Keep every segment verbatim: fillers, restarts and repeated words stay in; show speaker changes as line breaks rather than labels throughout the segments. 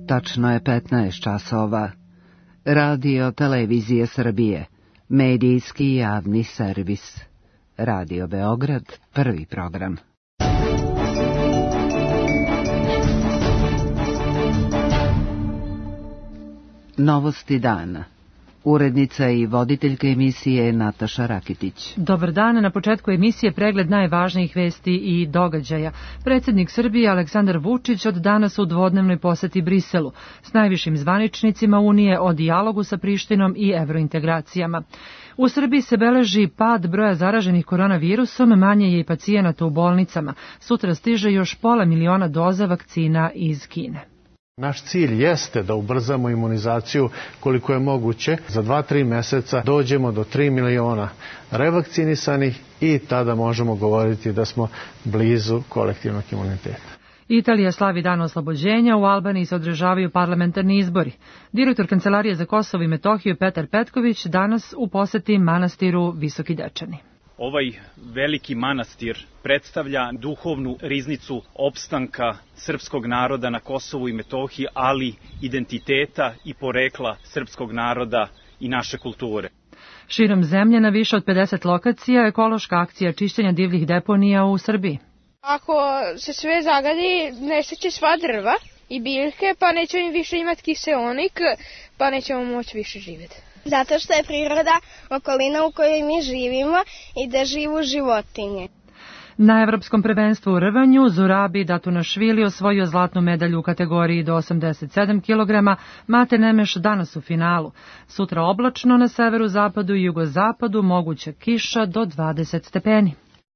Tačno je petnaest časova. Radio Televizije Srbije, medijski javni servis. Radio Beograd, prvi program. Novosti dana. Urednica i voditeljka emisije Nataša Rakitić.
Dobar dan, na početku emisije pregled najvažnijih vesti i događaja. Predsjednik Srbije Aleksandar Vučić od danas u dvodnevnoj poseti Briselu s najvišim zvaničnicima Unije o dijalogu sa Prištinom i evrointegracijama. U Srbiji se beleži pad broja zaraženih koronavirusom, manje je i pacijenata u bolnicama. Sutra stiže još pola miliona doza vakcina iz Kine.
Naš cilj jeste da ubrzamo imunizaciju koliko je moguće. Za dva tri meseca dođemo do tri miliona revakcinisanih i tada možemo govoriti da smo blizu kolektivnog imuniteta.
Italija slavi dan oslobođenja, u Albaniji se održavaju parlamentarni izbori. Direktor Kancelarije za Kosovo i Metohiju Petar Petković danas u poseti manastiru Visoki Dečani.
Ovaj veliki manastir predstavlja duhovnu riznicu opstanka srpskog naroda na Kosovu i Metohiji, ali identiteta i porekla srpskog naroda i naše kulture.
Širom zemlje na više od pedeset lokacija ekološka akcija čišćenja divljih deponija u Srbiji.
Ako se sve zagadi, nestaće sva drva i biljke, pa nećemo im više imati kiseonik, pa nećemo moći više živjeti.
Zato što je priroda okolina u kojoj mi živimo i da živu životinje.
Na Evropskom prvenstvu u rvanju Zurabi Datunašvili osvojio zlatnu medalju u kategoriji do osamdeset sedam kilograma, Mate Nemeš danas u finalu. Sutra oblačno na severu, zapadu i jugozapadu, moguća kiša do dvadeset stepeni.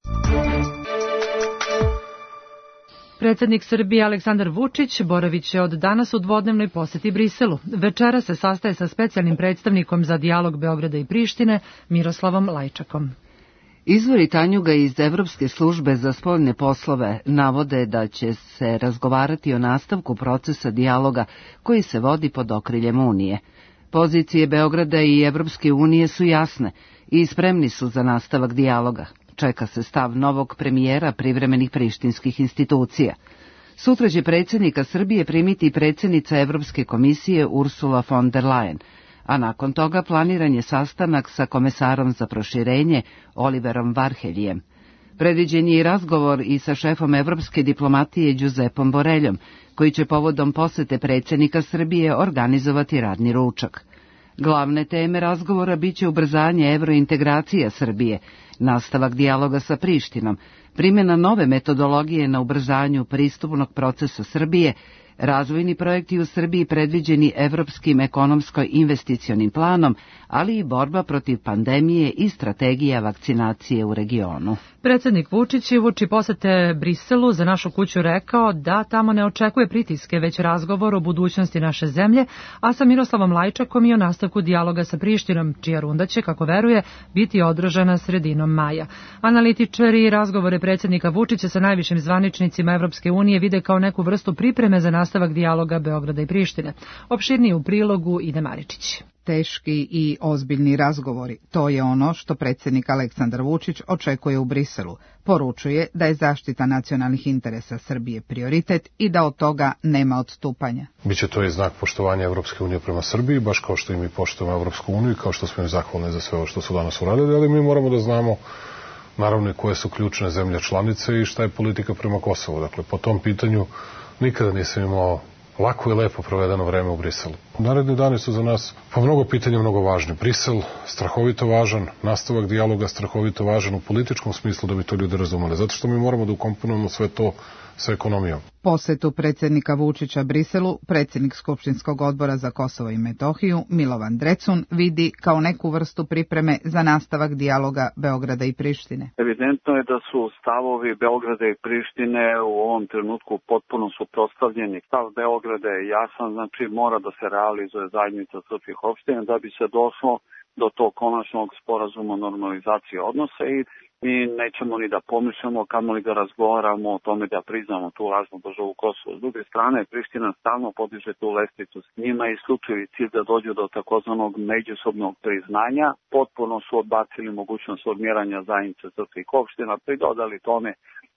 Predsjednik Srbije Aleksandar Vučić boravit će od danas u dvodnevnoj poseti Briselu. Večera se sastaje sa specijalnim predstavnikom za dijalog Beograda i Prištine, Miroslavom Lajčakom.
Izvori Tanjuga iz Evropske službe za spoljne poslove navode da će se razgovarati o nastavku procesa dijaloga koji se vodi pod okriljem Unije. Pozicije Beograda i Evropske unije su jasne i spremni su za nastavak dijaloga. Čeka se stav novog premijera privremenih prištinskih institucija. Sutra će predsjednika Srbije primiti predsjednica Evropske komisije Ursula von der Leyen, a nakon toga planiran je sastanak sa komesarom za proširenje Oliverom Varheljem. Predviđen je i razgovor i sa šefom evropske diplomatije Giuseppom Boreljom, koji će povodom posete predsjednika Srbije organizovati radni ručak. Glavne teme razgovora biće ubrzanje evrointegracija Srbije, nastavak dijaloga sa Prištinom, primjena nove metodologije na ubrzanju pristupnog procesa Srbije, razvojni projekti u Srbiji predviđeni Evropskim ekonomsko-investicionim planom, ali i borba protiv pandemije i strategija vakcinacije u regionu.
Predsjednik Vučić je uoči posete Briselu za našu kuću rekao da tamo ne očekuje pritiske, već razgovor o budućnosti naše zemlje, a sa Miroslavom Lajčakom i o nastavku dijaloga sa Prištinom, čija runda će, kako veruje, biti održana sredinom maja. Analitičari razgovore predsjednika Vučića sa najvišim zvaničnicima Evropske unije vide kao neku vrstu pripreme za nastavak dijaloga Beograda i Prištine. Opširniji u prilogu Ide Maričić.
Teški i ozbiljni razgovori. To je ono što predsjednik Aleksandar Vučić očekuje u Briselu. Poručuje da je zaštita nacionalnih interesa Srbije prioritet i da od toga nema odstupanja.
Biće to i znak poštovanja Evropske unije prema Srbiji, baš kao što i mi poštujemo Evropsku uniju i kao što smo im zahvalni za sve ovo što su danas uradili, ali mi moramo da znamo naravno koje su ključne zemlje članice i šta je politika prema Kosovu. Dakle, po tom pitanju nikada nisam imao lako i lepo provedeno vreme u Briselu. Naredni dani su za nas po mnogo pitanja mnogo važni. Brisel strahovito važan, nastavak dijaloga strahovito važan u političkom smislu da bi to ljudi razumeli. Zato što mi moramo da ukomponujemo sve to sa ekonomijom.
Posetu predsjednika Vučića Briselu, predsjednik Skupštinskog odbora za Kosovo i Metohiju, Milovan Drecun, vidi kao neku vrstu pripreme za nastavak dijaloga Beograda i Prištine.
Evidentno je da su stavovi Beograda i Prištine u ovom trenutku potpuno suprotstavljeni. Stav Beograda je jasan, znači mora da se realizuje zajednica srpskih opština da bi se došlo do tog konačnog sporazuma o normalizaciji odnosa i mi nećemo ni da pomišljamo, kamoli da razgovaramo o tome da priznamo tu lažnu državu Kosovo. S druge strane, Priština stalno podiže tu lestvicu. S njima je isključivi cilj da dođu do takozvanog međusobnog priznanja. Potpuno su odbacili mogućnost formiranja zajednice srpskih opština, pridodali tome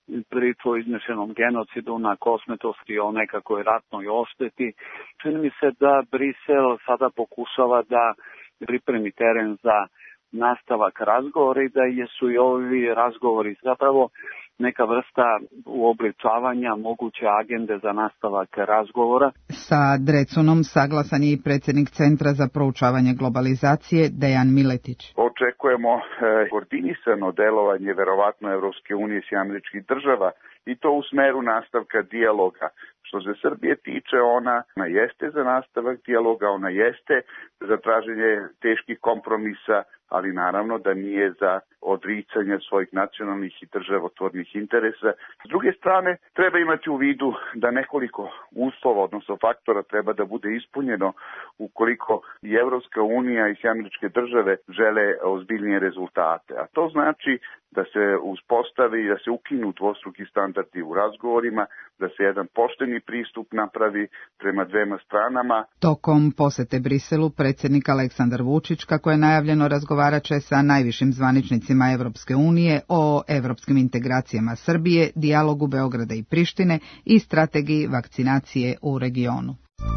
priču o iznešenom genocidu na Kosmetovski, o nekakvoj ratnoj ošteti. Čini mi se da Brisel sada pokušava da pripremi teren za nastavak razgovora i da jesu i ovi razgovori zapravo neka vrsta uobličavanja moguće agende za nastavak razgovora.
Sa Drecunom saglasan je i predsjednik Centra za proučavanje globalizacije Dejan Miletić.
Očekujemo e, koordinisano delovanje verovatno Evropske unije i američkih država i to u smeru nastavka dijaloga. Što se Srbije tiče, ona, ona jeste za nastavak dijaloga, ona jeste za traženje teških kompromisa, ali naravno da nije za odricanje svojih nacionalnih i državotvornih interesa. S druge strane, treba imati u vidu da nekoliko uslova, odnosno faktora, treba da bude ispunjeno ukoliko i Evropska unija i američke države žele ozbiljnije rezultate. A to znači da se uspostavi i da se ukinu dvostruki standardi u razgovorima, da se jedan pošteni pristup napravi prema dvema stranama.
Tokom posete Briselu predsjednik Aleksandar Vučić, kako je najavljeno, razgovarat će sa najvišim zvaničnicima Evropske unije o evropskim integracijama Srbije, dijalogu Beograda i Prištine i strategiji vakcinacije u regionu.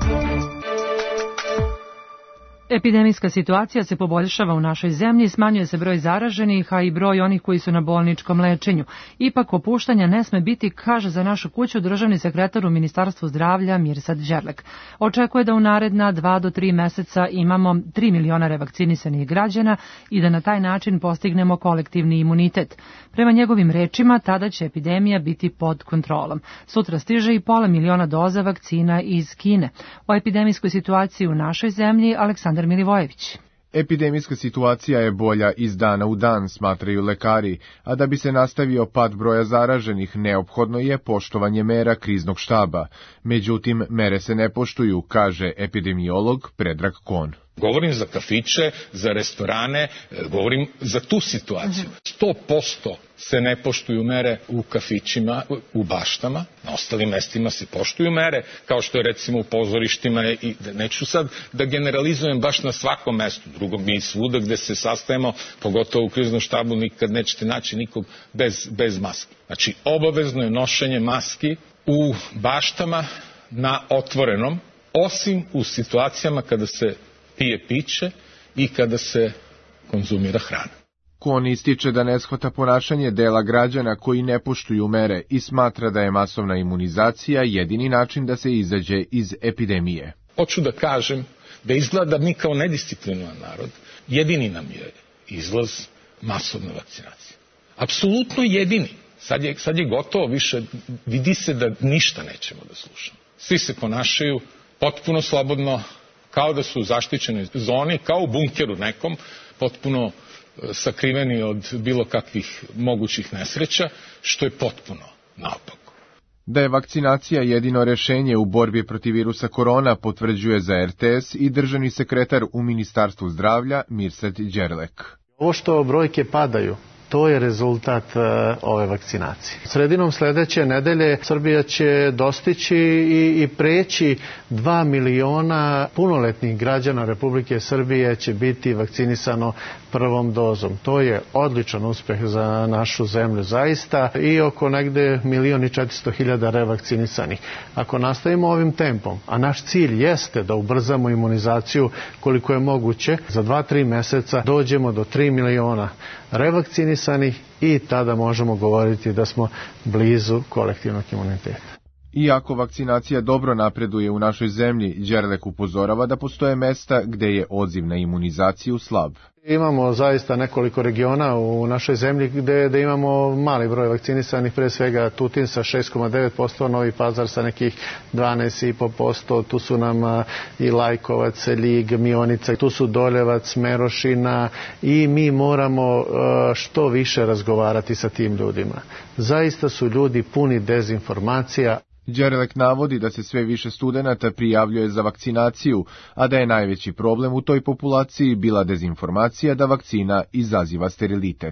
Epidemijska situacija se poboljšava u našoj zemlji, smanjuje se broj zaraženih, a i broj onih koji su na bolničkom lečenju. Ipak opuštanja ne sme biti, kaže za našu kuću državni sekretar u Ministarstvu zdravlja Mirsad Đerlek. Očekuje da u naredna dva do tri meseca imamo tri miliona revakcinisanih građana i da na taj način postignemo kolektivni imunitet. Prema njegovim rečima, tada će epidemija biti pod kontrolom. Sutra stiže i pola miliona doza vakcina iz Kine. O epidemijskoj situaciji u našoj zemlji Aleksandar Milivojević.
Epidemijska situacija je bolja iz dana u dan, smatraju lekari, a da bi se nastavio pad broja zaraženih, neophodno je poštovanje mera kriznog štaba. Međutim, mere se ne poštuju, kaže epidemiolog Predrag Kon.
Govorim za kafiće, za restorane, govorim za tu situaciju. sto posto se ne poštuju mere u kafićima, u baštama, na ostalim mestima se poštuju mere, kao što je recimo u pozorištima, i neću sad da generalizujem baš na svakom mestu, drugo mi svuda gde se sastajemo, pogotovo u kriznom štabu, nikad nećete naći nikog bez, bez maske. Znači, obavezno je nošenje maski u baštama na otvorenom, osim u situacijama kada se pije piće i kada se konzumira hrana.
Kon ističe da ne shvata ponašanje dela građana koji ne poštuju mere i smatra da je masovna imunizacija jedini način da se izađe iz epidemije.
Hoću da kažem da izgleda mi kao nedisciplinovan narod, jedini nam je izlaz masovna vakcinacija. Apsolutno jedini. Sad je, sad je gotovo, više vidi se da ništa nećemo da slušamo. Svi se ponašaju potpuno slobodno, kao da su u zaštićenoj zoni, kao u bunkeru nekom, potpuno sakriveni od bilo kakvih mogućih nesreća, što je potpuno naopako.
Da je vakcinacija jedino rešenje u borbi protiv virusa korona, potvrđuje za R T S i državni sekretar u Ministarstvu zdravlja Mirsad Đerlek.
Ovo što brojke padaju, to je rezultat uh, ove vakcinacije. Sredinom sledeće nedelje Srbija će dostići i, i preći dva miliona punoletnih građana Republike Srbije će biti vakcinisano prvom dozom. To je odličan uspeh za našu zemlju zaista i oko negde milion i četiristo hiljada revakcinisanih. Ako nastavimo ovim tempom, a naš cilj jeste da ubrzamo imunizaciju koliko je moguće, za dva do tri meseca dođemo do tri miliona revakcinisanih i tada možemo govoriti da smo blizu kolektivnog imuniteta.
Iako vakcinacija dobro napreduje u našoj zemlji, Đerlek upozorava da postoje mesta gde je odziv na imunizaciju slab.
Imamo zaista nekoliko regiona u našoj zemlji gde, gde imamo mali broj vakcinisanih, pre svega Tutin sa šest zarez devet posto, Novi Pazar sa nekih dvanaest zarez pet posto, tu su nam i Lajkovac, Ljig, Mionica, tu su Doljevac, Merošina i mi moramo što više razgovarati sa tim ljudima. Zaista su ljudi puni dezinformacija.
Đerlek navodi da se sve više studenata prijavljuje za vakcinaciju, a da je najveći problem u toj populaciji bila dezinformacija da vakcina izaziva sterilitet.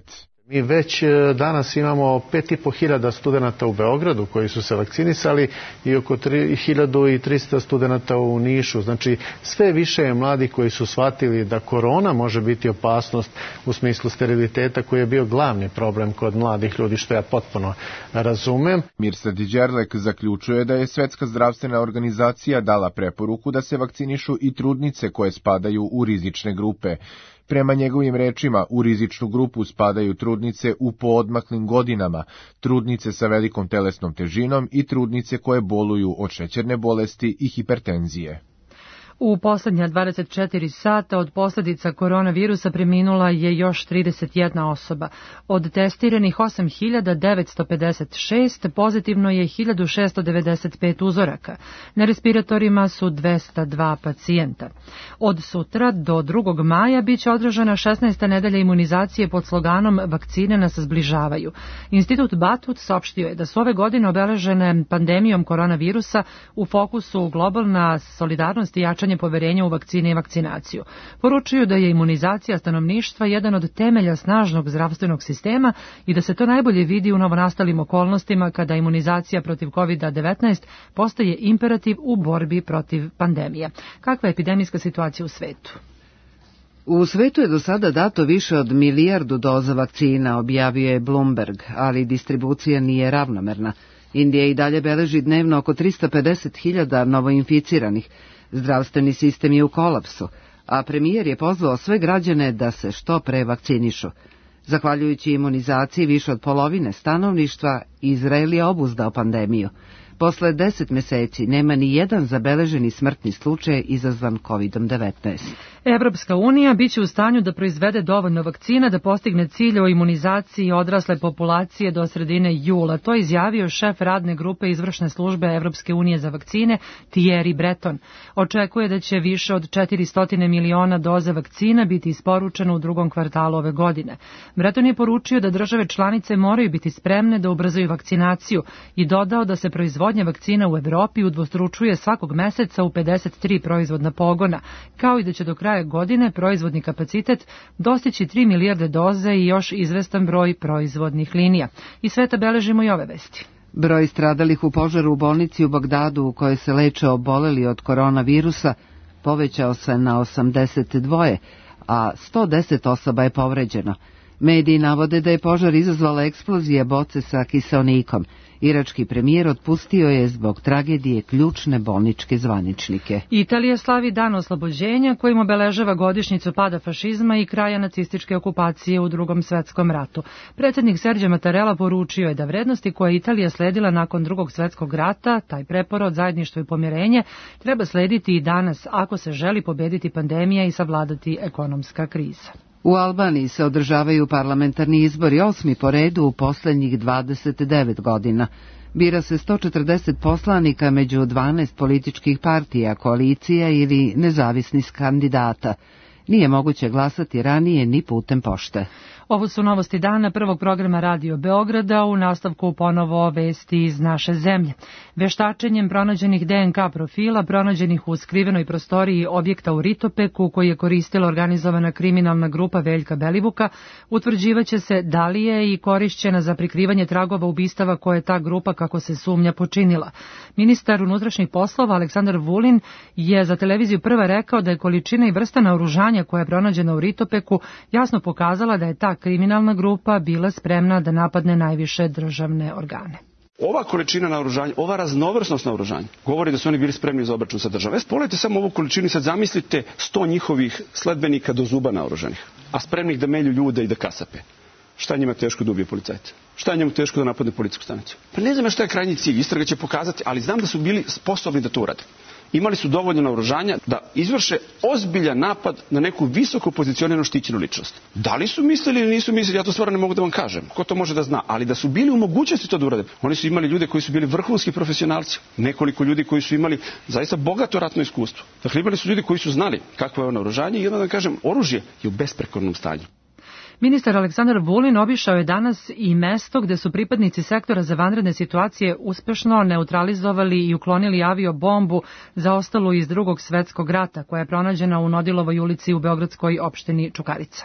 Mi već danas imamo pet i po hiljada studenta u Beogradu koji su se vakcinisali i oko hiljadu i trista studenta u Nišu. Znači sve više je mladih koji su shvatili da korona može biti opasnost u smislu steriliteta koji je bio glavni problem kod mladih ljudi, što ja potpuno razumem.
Mirsad Đerlek zaključuje da je Svetska zdravstvena organizacija dala preporuku da se vakcinišu i trudnice koje spadaju u rizične grupe. Prema njegovim rečima, u rizičnu grupu spadaju trudnice u poodmaklim godinama, trudnice sa velikom telesnom težinom i trudnice koje boluju od šećerne bolesti i hipertenzije.
U poslednja dvadeset četiri sata od posljedica koronavirusa preminula je još trideset jedna osoba. Od testiranih osam hiljada devetsto pedeset šest pozitivno je hiljadu šesto devedeset pet uzoraka. Na respiratorima su dvesta dva pacijenta. Od sutra do drugog maja biće održana šesnaesta nedelja imunizacije pod sloganom Vakcine nas zbližavaju. Institut Batut saopštio je da su ove godine obeležene pandemijom koronavirusa u fokusu globalna solidarnost i jačanje poverenja u vakcine i vakcinaciju. Poručuju da je imunizacija stanovništva jedan od temelja snažnog zdravstvenog sistema i da se to najbolje vidi u novonastalim okolnostima kada imunizacija protiv kovid devetnaest postaje imperativ u borbi protiv pandemije. Kakva je epidemijska situacija u svetu?
U svetu je do sada dato više od milijardu doza vakcina, objavio je Bloomberg, ali distribucija nije ravnomerna. Indija i dalje beleži dnevno oko trista pedeset hiljada novoinficiranih. Zdravstveni sistem je u kolapsu, a premijer je pozvao sve građane da se što pre vakcinišu. Zahvaljujući imunizaciji više od polovine stanovništva, Izrael je obuzdao pandemiju. Posle deset meseci nema ni jedan zabeleženi smrtni slučaj izazvan kovid devetnaest.
Evropska unija biće u stanju da proizvede dovoljno vakcina da postigne cilj o imunizaciji odrasle populacije do sredine jula. To je izjavio šef radne grupe izvršne službe Evropske unije za vakcine Thierry Breton. Očekuje da će više od četiristo miliona doza vakcina biti isporučeno u drugom kvartalu ove godine. Breton je poručio da države članice moraju biti spremne da ubrzaju vakcinaciju i dodao da se proizvodnja vakcina u Evropi udvostručuje svakog meseca u pedeset tri proizvodna pogona, kao i da će do kraja godine proizvodni kapacitet dostići tri milijarde doze i još izvestan broj proizvodnih linija. I sveta beležimo i ove vesti.
Broj stradalih u požaru u bolnici u Bagdadu u kojoj se leče oboleli od koronavirusa povećao se na osamdeset dva, a sto deset osoba je povređeno. Mediji navode da je požar izazvala eksplozija boce sa kiseonikom. Irački premijer otpustio je zbog tragedije ključne bolničke zvaničnike.
Italija slavi dan oslobođenja kojim obeležava godišnjicu pada fašizma i kraja nacističke okupacije u Drugom svetskom ratu. Predsjednik Sergio Mattarella poručio je da vrednosti koje Italija sledila nakon Drugog svetskog rata, taj preporod, zajedništvo i pomirenje, treba slediti i danas ako se želi pobediti pandemija i savladati ekonomska kriza.
U Albaniji se održavaju parlamentarni izbori, osmi po redu u posljednjih dvadeset devet godina. Bira se sto četrdeset poslanika među dvanaest političkih partija, koalicija ili nezavisnih kandidata. Nije moguće glasati ranije ni putem pošte.
Ovo su novosti dana prvog programa Radio Beograda, u nastavku ponovo vesti iz naše zemlje. Veštačenjem pronađenih de en ka profila, pronađenih u skrivenoj prostoriji objekta u Ritopeku, koji je koristila organizovana kriminalna grupa Veljka Belivuka, utvrđivaće se da li je i korišćena za prikrivanje tragova ubistava koje je ta grupa, kako se sumnja, počinila. Ministar unutrašnjih poslova Aleksandar Vulin je za televiziju Prva rekao da je količina i vrsta naoružanja koja je pronađena u Ritopeku jasno pokazala da je ta kriminalna grupa bila spremna da napadne najviše državne organe.
Ova količina naoružanja, ova raznovrsnost naoružanja, govori da su oni bili spremni za obračun sa državom. Pogledajte samo ovu količinu i sad zamislite sto njihovih sledbenika do zuba naoružanih, a spremnih da melju ljude i da kasape. Šta je njima teško da ubije policajca? Šta je njemu teško da napadne policijsku stanicu? Pa ne znam šta je krajnji cilj, istraga će pokazati, ali znam da su bili sposobni da to urade. Imali su dovoljno naoružanja da izvrše ozbiljan napad na neku visoko pozicioniranu štićenu ličnost. Da li su mislili ili nisu mislili, ja to stvarno ne mogu da vam kažem. Ko to može da zna? Ali da su bili u mogućnosti to da urade. Oni su imali ljude koji su bili vrhunski profesionalci. Nekoliko ljudi koji su imali zaista bogato ratno iskustvo. Dakle, imali su ljudi koji su znali kakvo je ono naoružanje i jedno da kažem, oružje je u besprekornom stanju.
Ministar Aleksandar Vulin obišao je danas i mesto gde su pripadnici sektora za vanredne situacije uspešno neutralizovali i uklonili aviobombu zaostalu iz Drugog svetskog rata, koja je pronađena u Nodilovoj ulici u beogradskoj opštini Čukarica.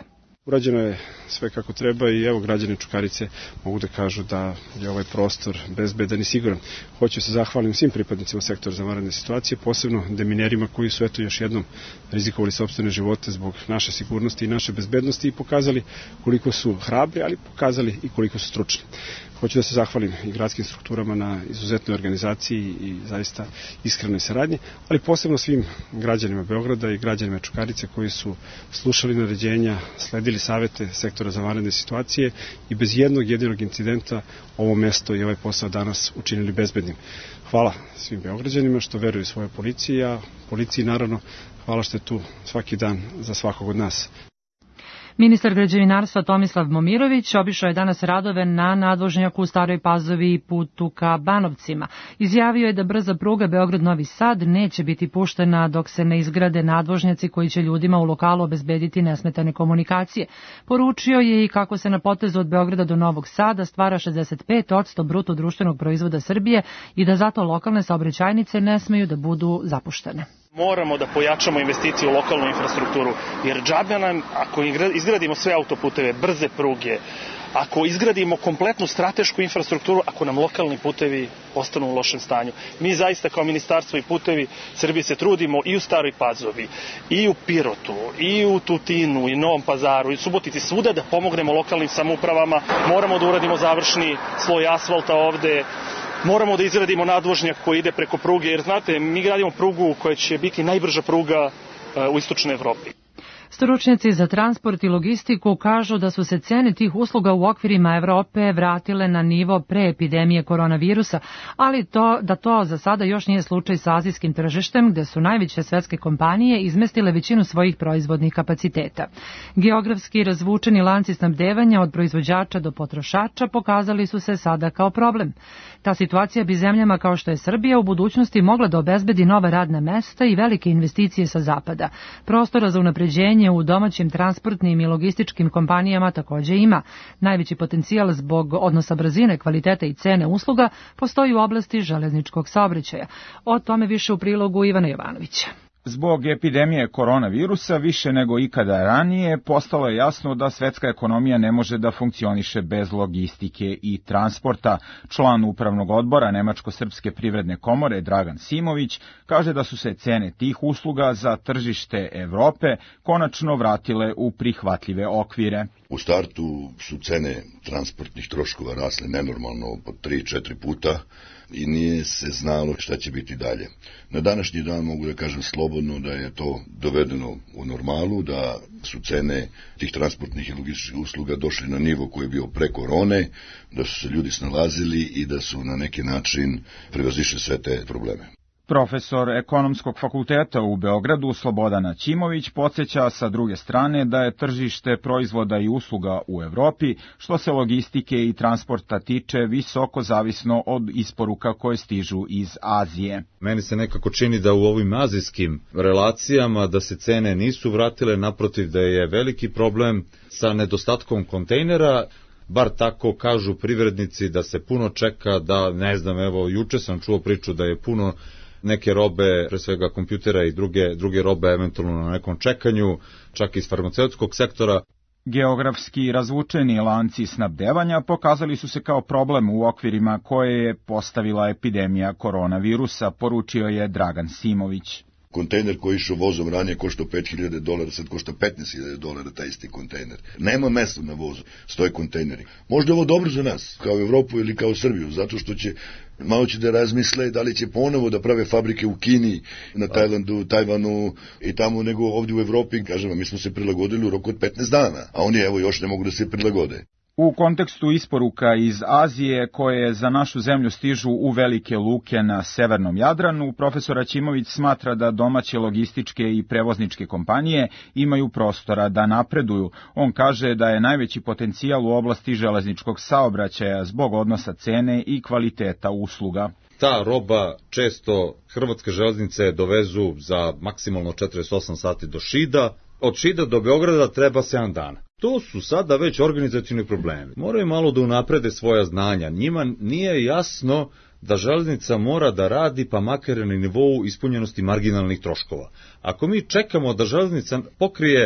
Urađeno je sve kako treba i evo građani Čukarice mogu da kažu da je ovaj prostor bezbedan i siguran. Hoću se zahvalim svim pripadnicima sektora za vanredne situacije, posebno deminerima koji su eto još jednom rizikovali sopstvene živote zbog naše sigurnosti i naše bezbednosti i pokazali koliko su hrabri, ali pokazali i koliko su stručni. Hoću da se zahvalim i gradskim strukturama na izuzetnoj organizaciji i zaista iskrenoj saradnji, ali posebno svim građanima Beograda i građanima Čukarice koji su slušali naređenja, sledili savete sektora za vanredne situacije i bez jednog jedinog incidenta ovo mesto i ovaj posao danas učinili bezbednim. Hvala svim Beograđanima što veruju svoje policiji, a policiji naravno hvala što je tu svaki dan za svakog od nas.
Ministar građevinarstva Tomislav Momirović obišao je danas radove na nadvožnjaku u Staroj Pazovi i putu ka Banovcima. Izjavio je da brza pruga Beograd-Novi Sad neće biti puštena dok se ne izgrade nadvožnjaci koji će ljudima u lokalu obezbediti nesmetane komunikacije. Poručio je i kako se na potezu od Beograda do Novog Sada stvara šezdeset pet posto bruto društvenog proizvoda Srbije i da zato lokalne saobraćajnice ne smeju da budu zapuštene.
Moramo da pojačamo investicije u lokalnu infrastrukturu, jer džabe nam, ako izgradimo sve autoputeve, brze pruge, ako izgradimo kompletnu stratešku infrastrukturu, ako nam lokalni putevi ostanu u lošem stanju. Mi zaista kao Ministarstvo i putevi Srbije se trudimo i u Staroj Pazovi, i u Pirotu, i u Tutinu, i Novom Pazaru, i u Subotici, svuda da pomognemo lokalnim samoupravama. Moramo da uradimo završni sloj asfalta ovde, moramo da izgradimo nadvožnjak koji ide preko pruge, jer znate, mi gradimo prugu koja će biti najbrža pruga u istočnoj Evropi.
Stručnjaci za transport i logistiku kažu da su se cene tih usluga u okvirima Evrope vratile na nivo pre epidemije koronavirusa, ali to, da to za sada još nije slučaj sa azijskim tržištem, gde su najveće svetske kompanije izmestile većinu svojih proizvodnih kapaciteta. Geografski razvučeni lanci snabdevanja od proizvođača do potrošača pokazali su se sada kao problem. Ta situacija bi zemljama kao što je Srbija u budućnosti mogla da obezbedi nova radna mesta i velike investicije sa zapada. Prostora za unapređenje u domaćim transportnim i logističkim kompanijama takođe ima. Najveći potencijal zbog odnosa brzine, kvaliteta i cene usluga postoji u oblasti železničkog saobraćaja. O tome više u prilogu Ivana Jovanovića.
Zbog epidemije koronavirusa više nego ikada ranije postalo je jasno da svetska ekonomija ne može da funkcioniše bez logistike i transporta. Član upravnog odbora Nemačko-srpske privredne komore Dragan Simović kaže da su se cene tih usluga za tržište Evrope konačno vratile u prihvatljive okvire.
U startu su cene transportnih troškova rasle nenormalno po tri četiri puta i nije se znalo šta će biti dalje. Na današnji dan mogu da kažem slobodno da je to dovedeno u normalu, da su cene tih transportnih i logističkih usluga došli na nivo koji je bio pre korone, da su se ljudi snalazili i da su na neki način prevazišli sve te probleme.
Profesor Ekonomskog fakulteta u Beogradu Slobodan Ćimović podsjeća sa druge strane da je tržište proizvoda i usluga u Evropi, što se logistike i transporta tiče, visoko zavisno od isporuka koje stižu iz Azije.
Meni se nekako čini da u ovim azijskim relacijama da se cene nisu vratile, naprotiv da je veliki problem sa nedostatkom kontejnera. Bar tako kažu privrednici, da se puno čeka, da ne znam, evo juče sam čuo priču da je puno neke robe, pre svega kompjutera i druge, druge robe eventualno na nekom čekanju, čak iz farmaceutskog sektora.
Geografski razvučeni lanci snabdevanja pokazali su se kao problem u okvirima koje je postavila epidemija koronavirusa, poručio je Dragan Simović.
Kontejner koji išao vozom ranije koštao pet hiljada dolara, sad košta petnaest hiljada dolara taj isti kontejner. Nema mesta na vozu, stoje kontejneri. Možda je ovo dobro za nas, kao Evropu ili kao Srbiju, zato što će malo će da razmisle da li će ponovo da prave fabrike u Kini, na Tajlandu, Tajvanu i tamo nego ovdje u Evropi. Kažemo, mi smo se prilagodili u roku od petnaest dana, a oni evo još ne mogu da se prilagode.
U kontekstu isporuka iz Azije, koje za našu zemlju stižu u velike luke na severnom Jadranu, profesor Ćimović smatra da domaće logističke i prevozničke kompanije imaju prostora da napreduju. On kaže da je najveći potencijal u oblasti železničkog saobraćaja zbog odnosa cene i kvaliteta usluga.
Ta roba često hrvatske železnice dovezu za maksimalno četrdeset osam sati do Šida. Od Šida do Beograda treba sedam dana. To su sada već organizacioni problemi. Moraju malo da unaprede svoja znanja. Njima nije jasno da železnica mora da radi pa makar na nivou ispunjenosti marginalnih troškova. Ako mi čekamo da železnica pokrije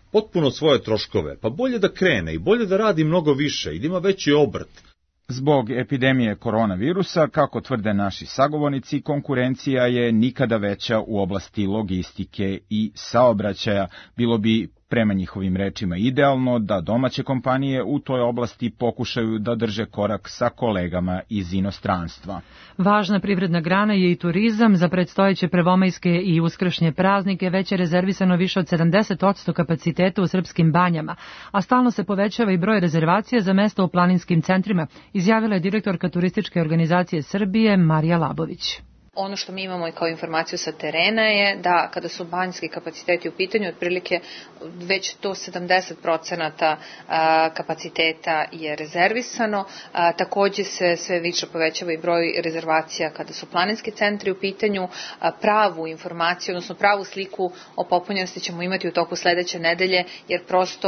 potpuno svoje troškove, pa bolje da krene i bolje da radi mnogo više i da ima veći obrt.
Zbog epidemije koronavirusa, kako tvrde naši sagovornici, konkurencija je nikada veća u oblasti logistike i saobraćaja. Bilo bi, prema njihovim rečima, idealno da domaće kompanije u toj oblasti pokušaju da drže korak sa kolegama iz inostranstva.
Važna privredna grana je i turizam. Za predstojeće prvomajske i uskršnje praznike već je rezervisano više od sedamdeset posto kapaciteta u srpskim banjama, a stalno se povećava i broj rezervacija za mesta u planinskim centrima, izjavila je direktorka Turističke organizacije Srbije Marija Labović.
Ono što mi imamo i kao informaciju sa terena je da kada su banjski kapaciteti u pitanju, otprilike već do sedamdeset procenata kapaciteta je rezervisano. Takođe se sve više povećava i broj rezervacija kada su planinski centri u pitanju. Pravu informaciju, odnosno pravu sliku o popunjenosti ćemo imati u toku sledeće nedelje, jer prosto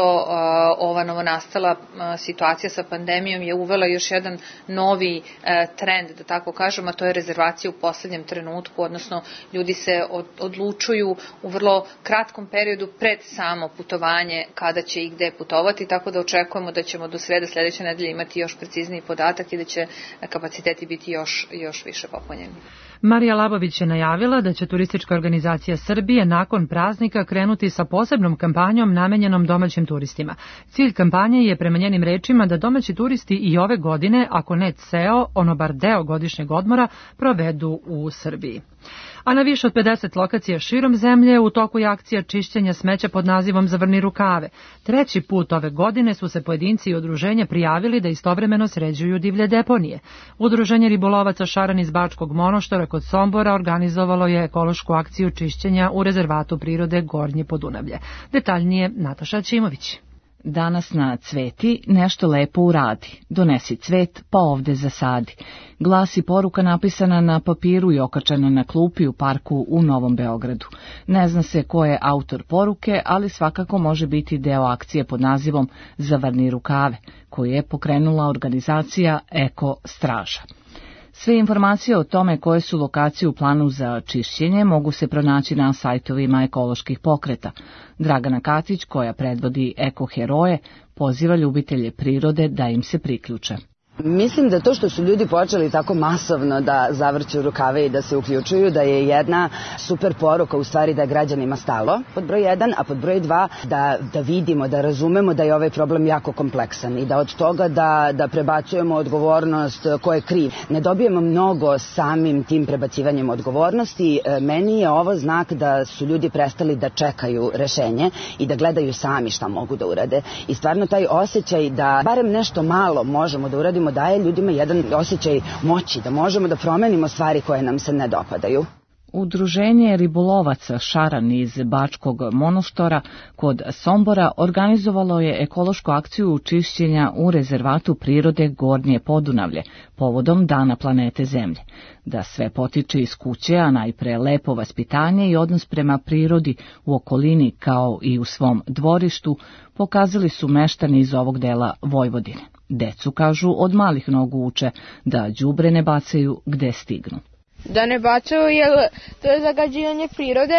ova novonastala situacija sa pandemijom je uvela još jedan novi trend, da tako kažem, a to je rezervacija u poslednjem trenutku, odnosno ljudi se odlučuju u vrlo kratkom periodu pred samo putovanje kada će i gde putovati, tako da očekujemo da ćemo do srede sledeće nedelje imati još precizniji podatak i da će kapaciteti biti još, još više popunjeni.
Marija Labović je najavila da će Turistička organizacija Srbije nakon praznika krenuti sa posebnom kampanjom namenjenom domaćim turistima. Cilj kampanje je, prema njenim rečima, da domaći turisti i ove godine, ako ne ceo, ono bar deo godišnjeg odmora, provedu u Srbiji. A na više od pedeset lokacija širom zemlje u toku je akcija čišćenja smeća pod nazivom Zavrni rukave. Treći put ove godine su se pojedinci i udruženja prijavili da istovremeno sređuju divlje deponije. Udruženje ribolovaca Šaran iz Bačkog Monoštora kod Sombora organizovalo je ekološku akciju čišćenja u rezervatu prirode Gornje Podunavlje. Detaljnije Nataša Ćimović.
Danas na Cveti nešto lepo uradi. Donesi cvet, pa ovde zasadi. Glasi poruka napisana na papiru i okačena na klupi u parku u Novom Beogradu. Ne zna se ko je autor poruke, ali svakako može biti deo akcije pod nazivom Zavrni rukave, koju je pokrenula organizacija Eko Straža. Sve informacije o tome koje su lokacije u planu za čišćenje mogu se pronaći na sajtovima ekoloških pokreta. Dragana Katić, koja predvodi Eko Heroje, poziva ljubitelje prirode da im se priključe.
Mislim da to što su ljudi počeli tako masovno da zavrću rukave i da se uključuju, da je jedna super poruka u stvari da je građanima stalo, pod broj jedan, a pod broj dva da, da vidimo, da razumemo da je ovaj problem jako kompleksan i da od toga da, da prebacujemo odgovornost ko je kriv. Ne dobijemo mnogo samim tim prebacivanjem odgovornosti. Meni je ovo znak da su ljudi prestali da čekaju rešenje i da gledaju sami šta mogu da urade. I stvarno taj osjećaj da barem nešto malo možemo da uradimo daje ljudima jedan osjećaj moći, da možemo da promenimo stvari koje nam se ne dopadaju.
Udruženje ribolovaca Šaran iz Bačkog Monoštora kod Sombora organizovalo je ekološku akciju čišćenja u rezervatu prirode Gornje Podunavlje povodom Dana planete Zemlje. Da sve potiče iz kuće, a najpre lepo vaspitanje i odnos prema prirodi u okolini kao i u svom dvorištu pokazali su meštani iz ovog dela Vojvodine. Decu, kažu, od malih nogu uče da đubre ne bacaju gde stignu.
Da ne bacaju, jer to je zagađivanje prirode,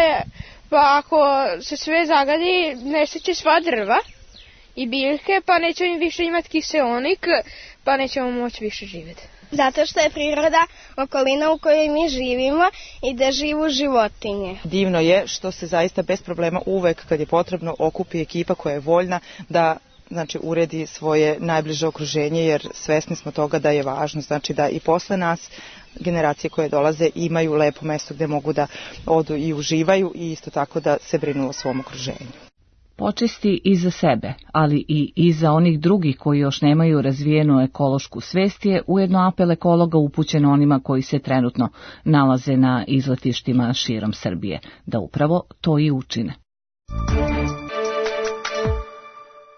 pa ako se sve zagadi, nestaće sva drva i biljke, pa nećemo im više imati kiseonik, pa nećemo moći više živjeti.
Zato što je priroda okolina u kojoj mi živimo i da živu životinje.
Divno je što se zaista bez problema uvek kad je potrebno okupi ekipa koja je voljna da znači uredi svoje najbliže okruženje, jer svesni smo toga da je važno, znači da i posle nas generacije koje dolaze imaju lepo mesto gde mogu da odu i uživaju i isto tako da se brinu o svom okruženju.
Počisti i za sebe, ali i iza onih drugih koji još nemaju razvijenu ekološku svest je ujedno apel ekologa upućen onima koji se trenutno nalaze na izletištima širom Srbije, da upravo to i učine.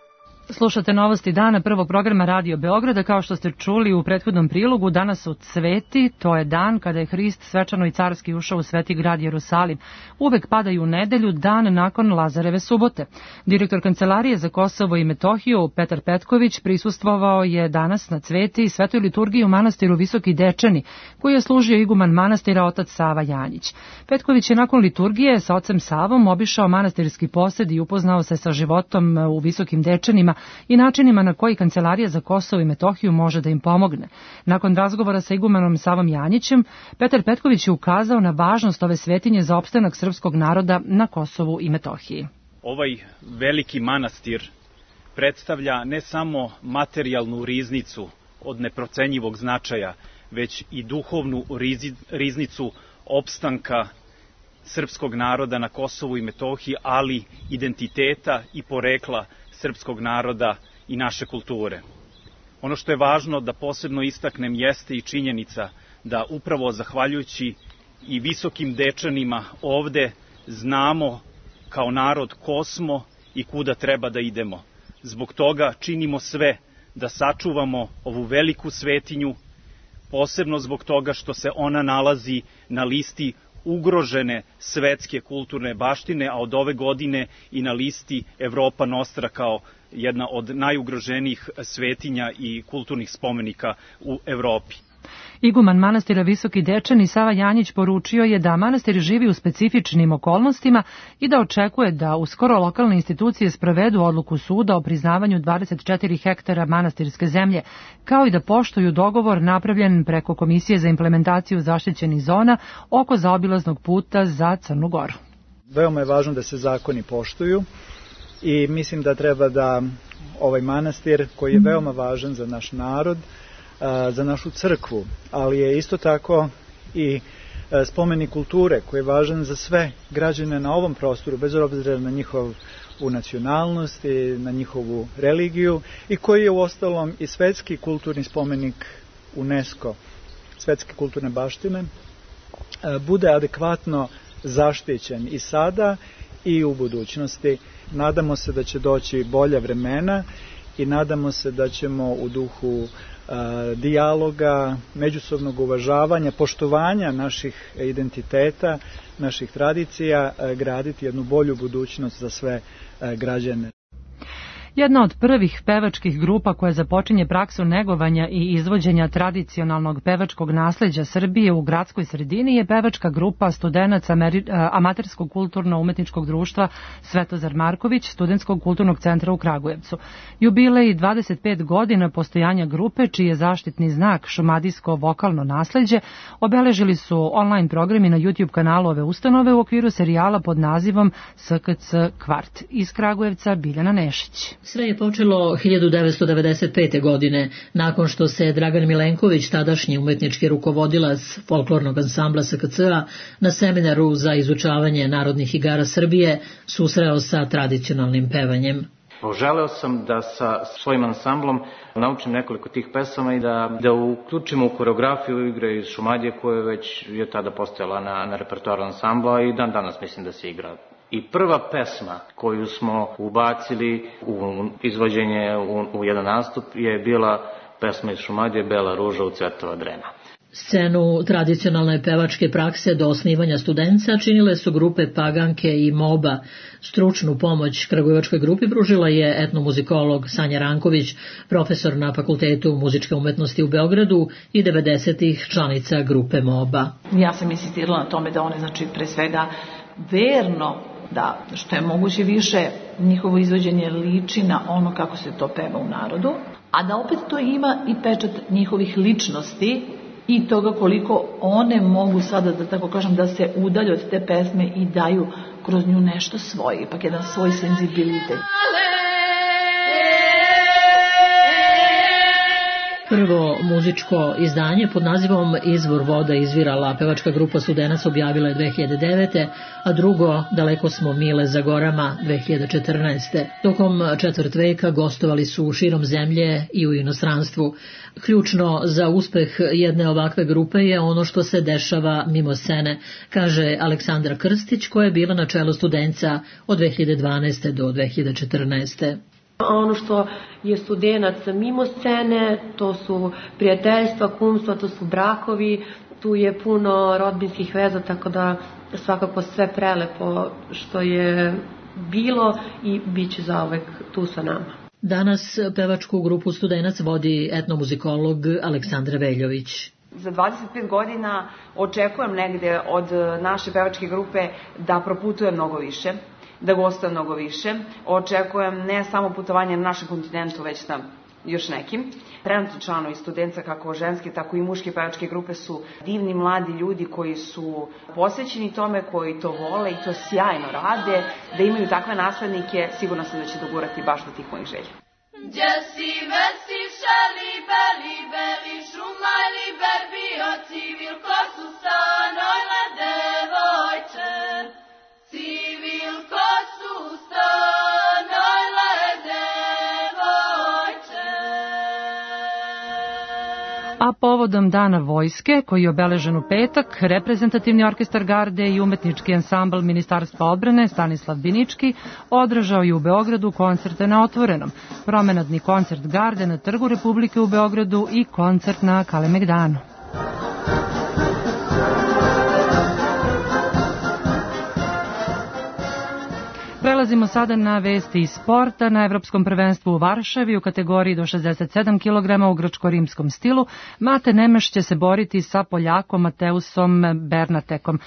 Slušate novosti dana prvog programa Radio Beograda. Kao što ste čuli u prethodnom prilogu, danas su Cveti, to je dan kada je Hrist svečano i carski ušao u sveti grad Jerusalim. Uvek padaju u nedelju, dan nakon Lazareve subote. Direktor Kancelarije za Kosovo i Metohiju, Petar Petković, prisustvovao je danas na Cveti i svetoj liturgiji u manastiru Visoki Dečani, koji je služio iguman manastira otac Sava Janjić. Petković je nakon liturgije sa ocem Savom obišao manastirski posed i upoznao se sa životom u Visokim Dečanima i načinima na koji Kancelarija za Kosovo i Metohiju može da im pomogne. Nakon razgovora sa igumanom Savom Janjićem, Petar Petković je ukazao na važnost ove svetinje za opstanak srpskog naroda na Kosovu i Metohiji.
Ovaj veliki manastir predstavlja ne samo materijalnu riznicu od neprocenjivog značaja, već i duhovnu riznicu opstanka srpskog naroda na Kosovu i Metohiji, ali identiteta i porekla srpskog naroda i naše kulture. Ono što je važno da posebno istaknem jeste i činjenica da upravo zahvaljujući i Visokim Dečanima ovde znamo kao narod ko smo i kuda treba da idemo. Zbog toga činimo sve da sačuvamo ovu veliku svetinju, posebno zbog toga što se ona nalazi na listi ugrožene svetske kulturne baštine, a od ove godine i na listi Evropa Nostra kao jedna od najugroženijih svetinja i kulturnih spomenika u Evropi.
Iguman manastira Visoki Dečani Sava Janjić poručio je da manastir živi u specifičnim okolnostima i da očekuje da uskoro lokalne institucije sprovedu odluku suda o priznavanju dvadeset četiri hektara manastirske zemlje, kao i da poštuju dogovor napravljen preko Komisije za implementaciju zaštićenih zona oko zaobilaznog puta za Crnu Goru.
Veoma je važno da se zakoni poštuju i mislim da treba da ovaj manastir, koji je veoma važan za naš narod, za našu crkvu, ali je isto tako i spomenik kulture koji je važan za sve građane na ovom prostoru, bez obzira na njihovu nacionalnost i na njihovu religiju, i koji je uostalom i svetski kulturni spomenik UNESCO, svetske kulturne baštine, bude adekvatno zaštićen i sada i u budućnosti. Nadamo se da će doći bolja vremena i nadamo se da ćemo u duhu dijaloga, međusobnog uvažavanja, poštovanja naših identiteta, naših tradicija, graditi jednu bolju budućnost za sve građane.
Jedna od prvih pevačkih grupa koja započinje praksu negovanja i izvođenja tradicionalnog pevačkog nasleđa Srbije u gradskoj sredini je pevačka grupa studenaca Amaterskog kulturno-umetničkog društva Svetozar Marković, Studentskog kulturnog centra u Kragujevcu. Jubilej dvadeset pet godina postojanja grupe, čiji je zaštitni znak šumadijsko vokalno nasleđe, obeležili su online programi na YouTube kanalu ove ustanove u okviru serijala pod nazivom S K C Kvart. Iz Kragujevca Biljana Nešić.
Sve je počelo hiljadu devetsto devedeset pete. godine, nakon što se Dragan Milenković, tadašnji umetnički rukovodilac folklornog ansambla S K C-a, na seminaru za izučavanje narodnih igara Srbije susreo sa tradicionalnim pevanjem.
Želeo sam da sa svojim ansamblom naučim nekoliko tih pesama i da, da uključimo u koreografiju igre iz Šumadije koja već je tada postojala na, na repertoaru ansambla i dan danas mislim da se igra. I prva pesma koju smo ubacili u izvođenje u, u jedan nastup je bila pesma iz Šumadije Bela ruža u cvetova drena.
Scenu tradicionalne pevačke prakse do osnivanja Studenca činile su grupe Paganke i Moba. Stručnu pomoć kragujevačkoj grupi pružila je etnomuzikolog Sanja Ranković, profesor na Fakultetu muzičke umetnosti u Beogradu i devedesetih članica grupe Moba.
Ja sam insistirala na tome da one, znači, pre svega verno, da što je moguće više njihovo izvođenje liči na ono kako se to peva u narodu, a da opet to ima i pečat njihovih ličnosti i toga koliko one mogu sada, da tako kažem, da se udalje od te pesme i daju kroz nju nešto svoje, ipak jedan svoj senzibilitet.
Prvo muzičko izdanje pod nazivom Izvor voda izvirala pevačka grupa Studenac objavila je dve hiljade devete. a drugo Daleko smo mile za gorama dve hiljade četrnaeste. Tokom četvrt veka gostovali su širom zemlje i u inostranstvu. Ključno za uspeh jedne ovakve grupe je ono što se dešava mimo scene, kaže Aleksandra Krstić, koja je bila na čelu Studenca od dve hiljade dvanaeste do dve hiljade četrnaeste.
Ono što je studenac mimo scene, to su prijateljstva, kumstva, to su brakovi, tu je puno rodbinskih veza, tako da svakako sve prelepo što je bilo i bit će zauvek tu sa nama.
Danas pevačku grupu Studenac vodi etnomuzikolog Aleksandra Veljović.
Za dvadeset pet godina očekujem negde od naše pevačke grupe da proputuje mnogo više, da gostuje mnogo više. Očekujem ne samo putovanje na našem kontinentu, već na još nekim. Trenutni članovi Studenca, kako ženske, tako i muške pevačke grupe, su divni mladi ljudi koji su posvećeni tome, koji to vole i to sjajno rade. Da imaju takve naslednike, sigurno sam da će dogurati baš do tih mojih želja.
Jesi vesi šali beli beli šumali berbi civil kosu stanojla devojče, civil kosu stanojla devojče.
A povodom Dana vojske, koji je obeležen u petak, reprezentativni orkestar Garde i umetnički ansambl Ministarstva odbrane Stanislav Binički održao je u Beogradu koncerte na otvorenom, promenadni koncert Garde na Trgu Republike u Beogradu i koncert na Kalemegdanu. Prelazimo sada na vesti iz sporta. Na Evropskom prvenstvu u Varšavi u kategoriji do šezdeset sedam kilograma u grčko-rimskom stilu Mate Nemeš će se boriti sa Poljakom Mateusom Bernatekom.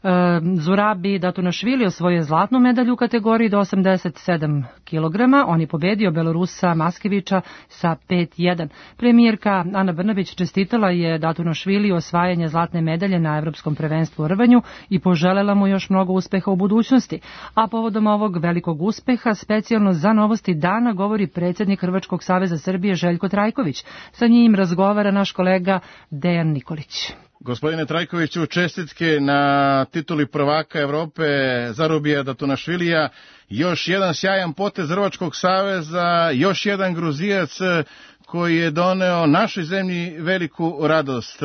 Zurabi Datunašvili osvojio zlatnu medalju u kategoriji do osamdeset sedam kilograma. On je pobedio Belorusa Maskevića sa pet jedan. Premijerka Ana Brnabić čestitala je Datunašvili osvajanje zlatne medalje na Evropskom prvenstvu u rvanju i poželela mu još mnogo uspeha u budućnosti. A povodom ovog velikog uspeha, specijalno za Novosti dana, govori predsjednik Hrvačkog saveza Srbije Željko Trajković. Sa njim razgovara naš kolega Dejan Nikolić.
Gospodine Trajkoviću, čestitke na tituli prvaka Evrope Zarubija Datunašvilija. Još jedan sjajan potez Hrvačkog saveza, još jedan Gruzijac koji je doneo našoj zemlji veliku radost.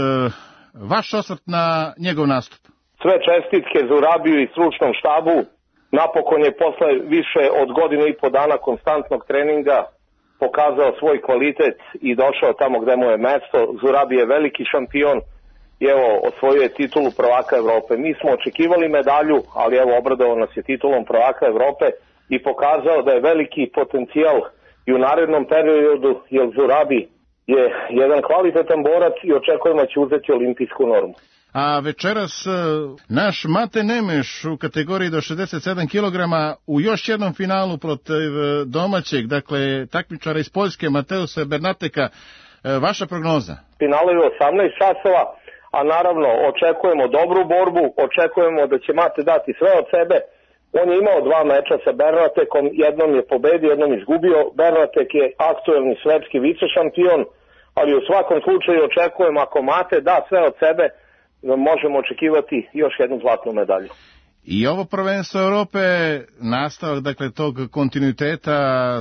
Vaš osvrt na njegov nastup.
Sve čestitke Zurabiju i stručnom štabu. Napokon je posle više od godinu i po dana konstantnog treninga pokazao svoj kvalitet i došao tamo gde mu je mesto. Zurabi je veliki šampion i evo osvojio je titulu prvaka Evrope. Mi smo očekivali medalju, ali evo obradovao nas je titulom prvaka Evrope i pokazao da je veliki potencijal i u narednom periodu, jer Zurabi je jedan kvalitetan borac i očekujemo da će uzeti olimpijsku normu.
A večeras naš Mate Nemeš u kategoriji do šezdeset sedam kilograma u još jednom finalu protiv domaćeg, dakle takmičara iz Poljske Mateusa Bernateka. Vaša prognoza?
Finale je osamnaest časova, a naravno očekujemo dobru borbu, očekujemo da će Mate dati sve od sebe. On je imao dva meča sa Bernatekom, jednom je pobedio, jednom izgubio. Bernatek je aktuelni svetski vicešampion, ali u svakom slučaju očekujemo ako Mate da sve od sebe, možemo očekivati još jednu zlatnu medalju.
I ovo prvenstvo Evrope, nastavak dakle tog kontinuiteta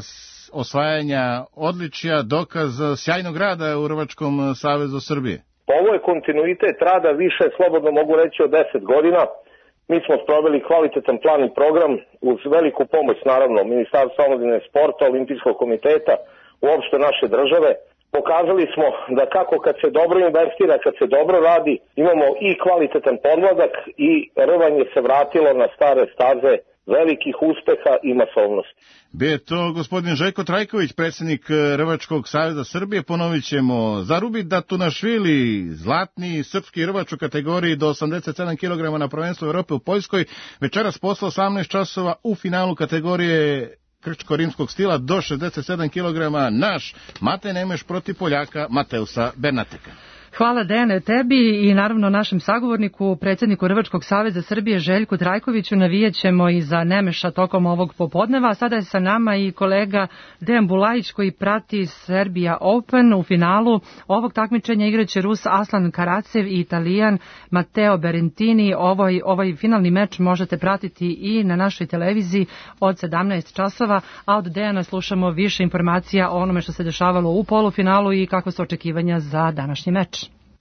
osvajanja odličja, dokaz sjajnog rada u Hrvačkom savezu Srbije.
Ovo je kontinuitet rada više, slobodno mogu reći, od deset godina. Mi smo sproveli kvalitetan plan i program uz veliku pomoć, naravno, Ministarstva omladine i sporta, Olimpijskog komiteta, uopšte naše države. Pokazali smo da kako kad se dobro investira, kad se dobro radi, imamo i kvalitetan podmladak i rvanje se vratilo na stare staze velikih uspeha i masovnosti.
Bio je to gospodin Željko Trajković, predsjednik Hrvačkog saveza Srbije. Ponovit ćemo Zarubi Datunašvili, zlatni srpski rvač u kategoriji do osamdeset sedam kilograma na prvenstvu Evrope u Poljskoj. Večeras posle osamnaest časova u finalu kategorije grčko-rimskog stila do šezdeset sedam kilograma naš Mate Nemeš protiv Poljaka Mateusa Bernateka.
Hvala Dejane tebi i naravno našem sagovorniku, predsjedniku Hrvačkog saveza Srbije Željku Trajkoviću. Navijećemo i za Nemeša tokom ovog popodneva. Sada je sa nama i kolega Dejan Bulajić koji prati Serbia Open. U finalu ovog takmičenja igraće Rus Aslan Karacev i Italijan Matteo Berrettini. Ovaj, ovaj finalni meč možete pratiti i na našoj televiziji od sedamnaest časova, a od Dejana slušamo više informacija o onome što se dešavalo u polufinalu i kakve su očekivanja za današnji meč.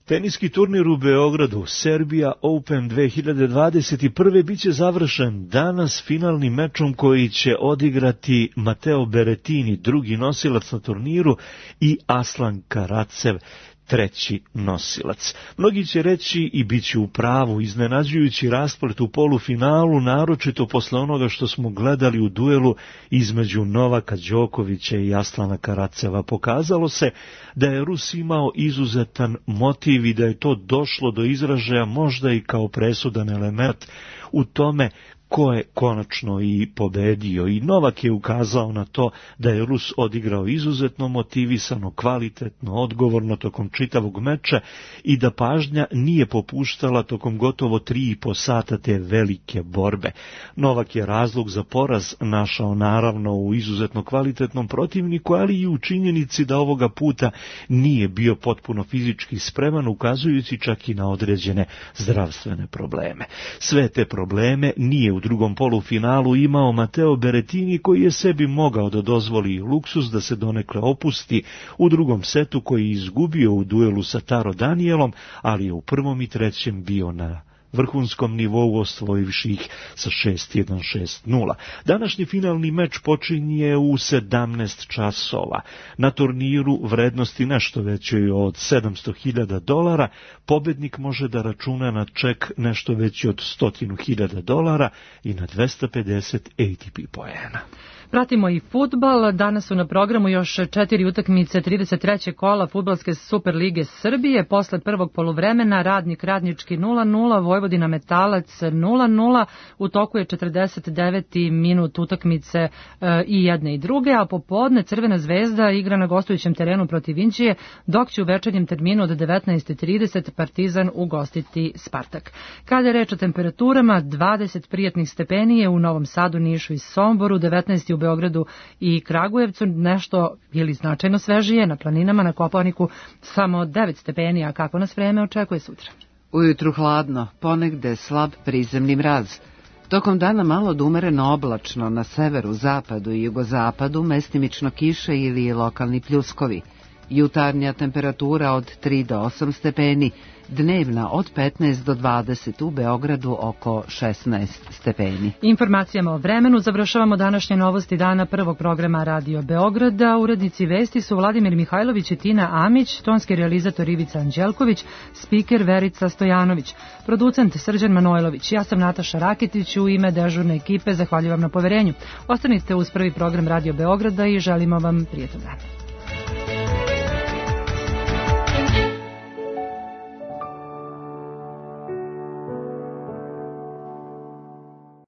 Teniski turnir u Beogradu, Serbia Open dve hiljade dvadeset prve biće završen danas finalnim mečom koji će odigrati Matteo Berrettini, drugi nosilac na turniru, i Aslan Karatsev, treći nosilac. Mnogi će reći i bit će u pravu, iznenađujući rasplet u polufinalu, naročito posle onoga što smo gledali u duelu između Novaka Đokovića i Aslana Karatseva. Pokazalo se da je Rus imao izuzetan motiv i da je to došlo do izražaja možda i kao presudan element u tome ko je konačno i pobedio. I Novak je ukazao na to da je Rus odigrao izuzetno motivisano, kvalitetno, odgovorno tokom čitavog meča i da pažnja nije popuštala tokom gotovo tri i po sata te velike borbe. Novak je razlog za poraz našao naravno u izuzetno kvalitetnom protivniku, ali i u činjenici da ovoga puta nije bio potpuno fizički spreman, ukazujući čak i na određene zdravstvene probleme. Sve te probleme nije u drugom polufinalu imao Matteo Berrettini, koji je sebi mogao da dozvoli luksuz da se donekle opusti u drugom setu, koji je izgubio u duelu sa Taro Danielom, ali je u prvom i trećem bio na vrhunskom nivou, osvojivši ih sa šest jedan šest nula. Današnji finalni meč počinje u sedamnaest časova. Na turniru vrednosti nešto većoj od sedamsto hiljada dolara, pobednik može da računa na ček nešto veći od sto hiljada dolara i na dvesta pedeset A T P poena.
Pratimo i fudbal. Danas su na programu još četiri utakmice trideset trećeg kola Fudbalske Super lige Srbije. Posle prvog poluvremena Radnik Radnički nula nula, Vojvodina Metalac nula nula. U toku je četrdeset deveti minut utakmice e, i jedne i druge, a popodne Crvena zvezda igra na gostujućem terenu protiv Vinčije, dok će u večernjem terminu od devetnaest trideset Partizan ugostiti Spartak. Kada je reč o temperaturama, dvadeset prijatnih stepeni je u Novom Sadu, Nišu i Somboru, devetnaest u Beogradu i Kragujevcu, nešto ili značajno svežije na planinama, na Kopaoniku samo devet stepeni, a kako nas vreme očekuje sutra?
Ujutru hladno, ponegde slab prizemni mraz. Tokom dana malo odumereno oblačno, na severu, zapadu i jugozapadu mestimično kiše ili lokalni pljuskovi. Jutarnja temperatura od tri do osam stepeni, dnevna od petnaest do dvadeset, u Beogradu oko šesnaest stepeni.
Informacijama o vremenu završavamo današnje novosti dana prvog programa Radio Beograda. Urednici vesti su Vladimir Mihajlović i Tina Amić, tonski realizator Ivica Anđelković, spiker Verica Stojanović, producent Srđan Manojlović. Ja sam Nataša Rakitić, u ime dežurne ekipe zahvaljujem na poverenju. Ostanite uz prvi program Radio Beograda i želimo vam prijetan dan.